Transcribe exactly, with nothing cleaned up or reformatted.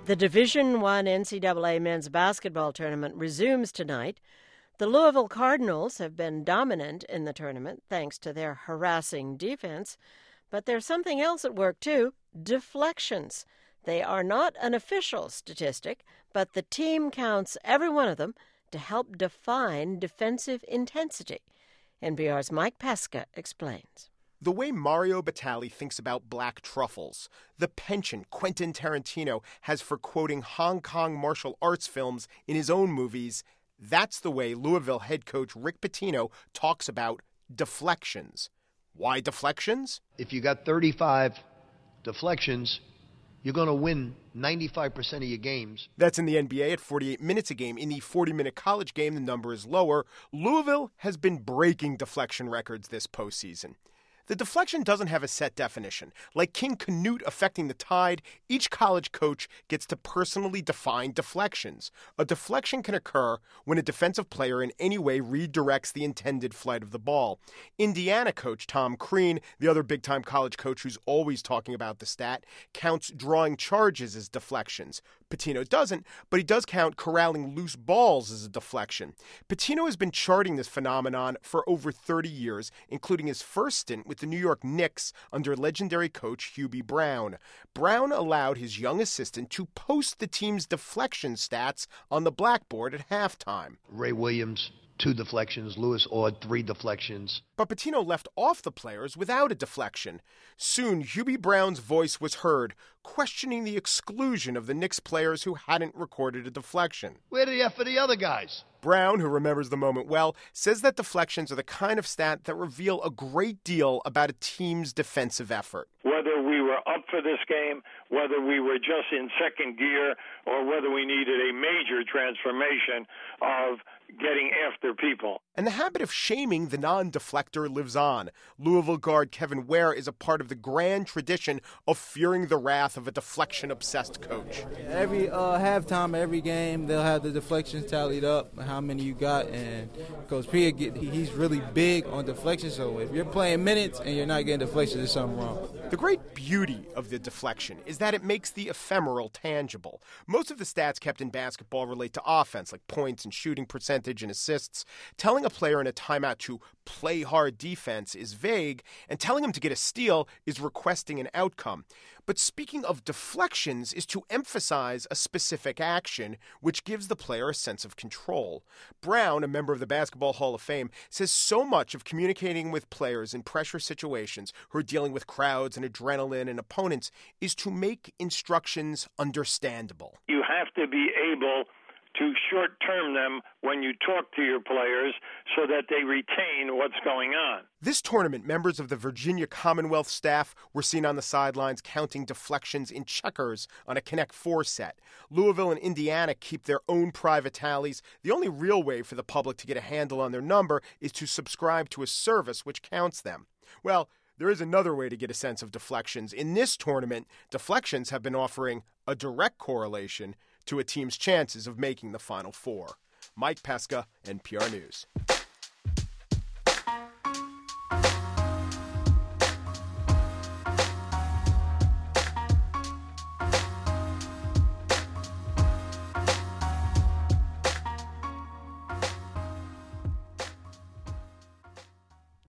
The Division One N C double A men's basketball tournament resumes tonight. The Louisville Cardinals have been dominant in the tournament thanks to their harassing defense. But there's something else at work, too, deflections. They are not an official statistic, but the team counts every one of them to help define defensive intensity. N P R's Mike Pesca explains. The way Mario Batali thinks about black truffles, the penchant Quentin Tarantino has for quoting Hong Kong martial arts films in his own movies, that's the way Louisville head coach Rick Pitino talks about deflections. Why deflections? If you got thirty-five deflections, you're going to win ninety-five percent of your games. That's in the N B A at forty-eight minutes a game. In the forty-minute college game, the number is lower. Louisville has been breaking deflection records this postseason. The deflection doesn't have a set definition. Like King Canute affecting the Tide, each college coach gets to personally define deflections. A deflection can occur when a defensive player in any way redirects the intended flight of the ball. Indiana coach Tom Crean, the other big-time college coach who's always talking about the stat, counts drawing charges as deflections. Pitino doesn't, but he does count corralling loose balls as a deflection. Pitino has been charting this phenomenon for over thirty years, including his first stint with the New York Knicks under legendary coach Hubie Brown. Brown allowed his young assistant to post the team's deflection stats on the blackboard at halftime. Ray Williams, two deflections. Louis Ord, three deflections. But Pitino left off the players without a deflection. Soon, Hubie Brown's voice was heard, questioning the exclusion of the Knicks players who hadn't recorded a deflection. Where did he have for the other guys? Brown, who remembers the moment well, says that deflections are the kind of stat that reveal a great deal about a team's defensive effort. Whether we were up for this game, whether we were just in second gear, or whether we needed a major transformation of getting after people. And the habit of shaming the non-deflector lives on. Louisville guard Kevin Ware is a part of the grand tradition of fearing the wrath of a deflection-obsessed coach. Every uh, halftime, every game, they'll have the deflections tallied up, how many you got, and Coach P, he's really big on deflections, so if you're playing minutes and you're not getting deflections, there's something wrong. The great beauty of the deflection is that it makes the ephemeral tangible. Most of the stats kept in basketball relate to offense, like points and shooting percentage and assists. Telling a player in a timeout to play hard defense is vague, and telling him to get a steal is requesting an outcome. But speaking of deflections is to emphasize a specific action, which gives the player a sense of control. Brown, a member of the Basketball Hall of Fame, says so much of communicating with players in pressure situations who are dealing with crowds and adrenaline and opponents is to make instructions understandable. You have to be able to short-term them when you talk to your players so that they retain what's going on. This tournament, members of the Virginia Commonwealth staff were seen on the sidelines counting deflections in checkers on a Connect Four set. Louisville and Indiana keep their own private tallies. The only real way for the public to get a handle on their number is to subscribe to a service which counts them. Well, there is another way to get a sense of deflections. In this tournament, deflections have been offering a direct correlation to a team's chances of making the Final Four. Mike Pesca, N P R News.